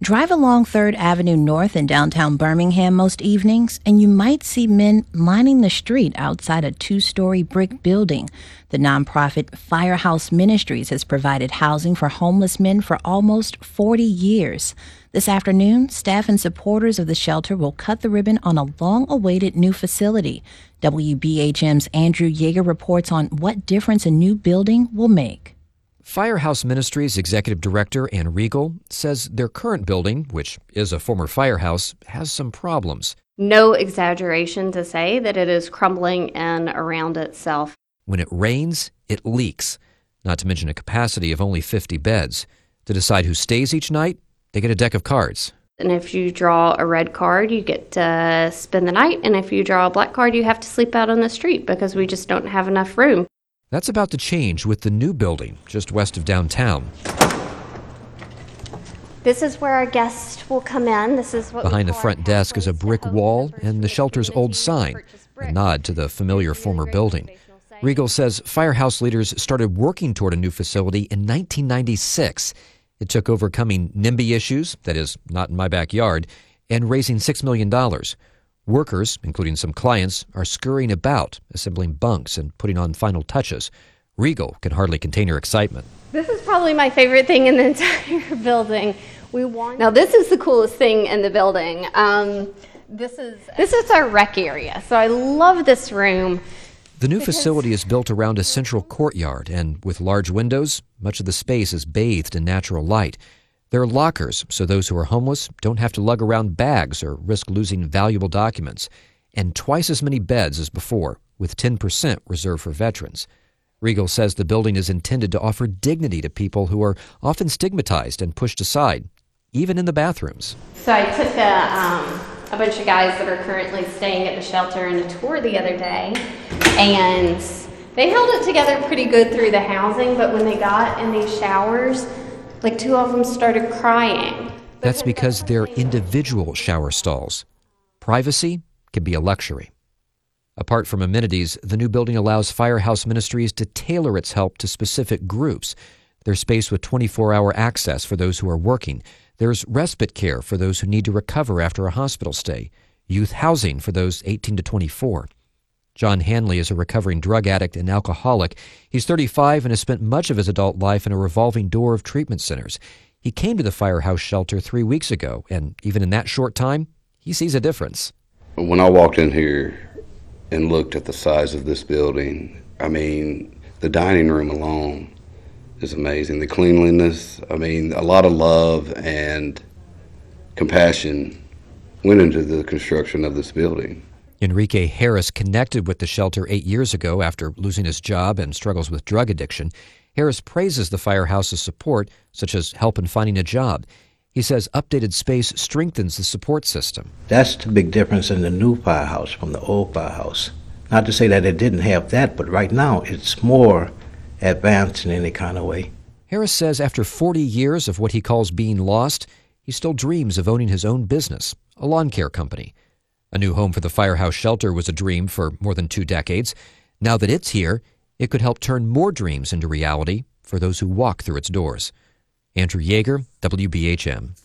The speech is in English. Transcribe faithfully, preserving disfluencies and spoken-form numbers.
Drive along third Avenue North in downtown Birmingham most evenings, and you might see men lining the street outside a two-story brick building. The nonprofit Firehouse Ministries has provided housing for homeless men for almost forty years. This afternoon, staff and supporters of the shelter will cut the ribbon on a long-awaited new facility. W B H M's Andrew Yeager reports on what difference a new building will make. Firehouse Ministries Executive Director Ann Riegel says their current building, which is a former firehouse, has some problems. No exaggeration to say that it is crumbling in around itself. When it rains, it leaks, not to mention a capacity of only fifty beds. To decide who stays each night, they get a deck of cards. And if you draw a red card, you get to spend the night. And if you draw a black card, you have to sleep out on the street because we just don't have enough room. That's about to change with the new building just west of downtown. This is where our guests will come in. This is what Behind the front desk is a brick wall and the shelter's old sign, a nod to the familiar former building. Riegel says Firehouse leaders started working toward a new facility in nineteen ninety-six. It took overcoming NIMBY issues, that is, not in my backyard, and raising six million dollars. Workers, including some clients, are scurrying about, assembling bunks and putting on final touches. Riegel can hardly contain her excitement. This is probably my favorite thing in the entire building. We want now, this is the coolest thing in the building. Um, this is this is our rec area, so I love this room. The new facility is built around a central courtyard, and with large windows, much of the space is bathed in natural light. There are lockers, so those who are homeless don't have to lug around bags or risk losing valuable documents, and twice as many beds as before, with ten percent reserved for veterans. Riegel says the building is intended to offer dignity to people who are often stigmatized and pushed aside, even in the bathrooms. So I took a, um, a bunch of guys that are currently staying at the shelter on a tour the other day, and they held it together pretty good through the housing, but when they got in these showers, like two of them started crying. That's because they're individual shower stalls. Privacy can be a luxury. Apart from amenities, the new building allows Firehouse Ministries to tailor its help to specific groups. There's space with twenty-four hour access for those who are working. There's respite care for those who need to recover after a hospital stay. Youth housing for those eighteen to twenty-four. John Hanley is a recovering drug addict and alcoholic. He's thirty-five and has spent much of his adult life in a revolving door of treatment centers. He came to the Firehouse shelter three weeks ago, and even in that short time, he sees a difference. When I walked in here and looked at the size of this building, I mean, the dining room alone is amazing. The cleanliness, I mean, a lot of love and compassion went into the construction of this building. Enrique Harris connected with the shelter eight years ago after losing his job and struggles with drug addiction. Harris praises the Firehouse's support, such as help in finding a job. He says updated space strengthens the support system. That's the big difference in the new firehouse from the old firehouse. Not to say that it didn't have that, but right now it's more advanced in any kind of way. Harris says after forty years of what he calls being lost, he still dreams of owning his own business, a lawn care company. A new home for the Firehouse shelter was a dream for more than two decades. Now that it's here, it could help turn more dreams into reality for those who walk through its doors. Andrew Yeager, W B H M.